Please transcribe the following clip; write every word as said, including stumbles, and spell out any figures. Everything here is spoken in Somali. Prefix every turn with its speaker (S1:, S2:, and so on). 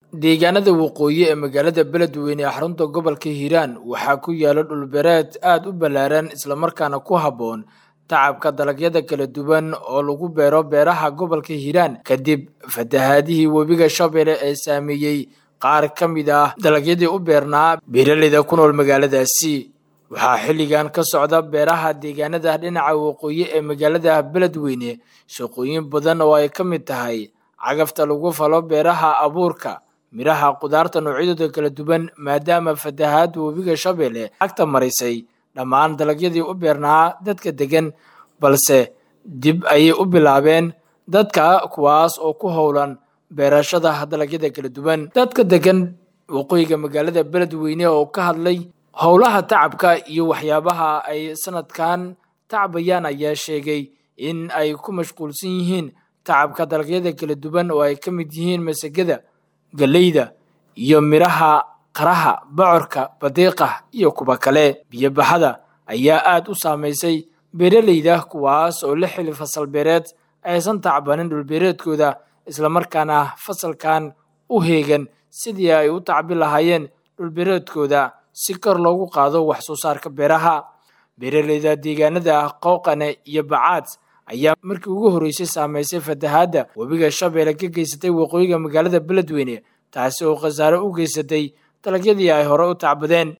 S1: deegaanada waqooyi ee magaalada Beledweyne ee xarunta gobolka Hiiraan waxaa ku yaala dhul beereed aad u ballaaran isla markaana ku habboon tacabka dalagyada kala duwan oo lagu beero beeraha gobolka Hiiraan kadib fatahaadihii webiga Shabeelle ee saameeyay qaar ka mid ah dalagyadii u beernaa beeraleyda ku nool magaaladaasi. waxaa xilligan ka socda beeraha deegaanada dhinaca waqooyi ee magaalada Beledweyne shaqooyin badan oo ay ka mid tahay cagafta lagu falo beeraha abuurka miraha qudaarta noocyadooda kala duwan maadaama fatahaad webiga Shabeelle agta marisay dhammaan dalagyadii u beernaa dadka degan, balse dib ayay u bilaabeen dadka kuwaas oo ku howlan beerashada dalagyada kala duwan. dadka degan waqooyiga magaalada Beledweyne oo ka hadlay howlaha tacabka iyo waxyaabaha ay sanadkan tacbayaan ayaa sheegay in ay ku mashquulsan yihiin tacabka dalagyada kala duwan oo ay ka mid yihiin masagada, galeyda iyo miraha qaraha, bocorka, badiiqa iyo kuwa kale. biyo baxada ayaa aad u saameysay beeraleyda kuwaas oo la xili fasal beereed aysan tacbanin dhul beereedkooda isla markaana fasalkan u heegan sidii ay u tacbi lahaayeen dhul beereedkooda si kor loogu qaado wax soo saarka beeraha. beeraleyda deegaanada Qooqane iyo Bacaad ayaa markii ugu horeysay saameysay fatahaadda webiga Shabeelle ka geysatay waqooyiga magaalada Beledweyne, taasi oo khasaare u geysatay dalagyadii ay hore u tacbadeen.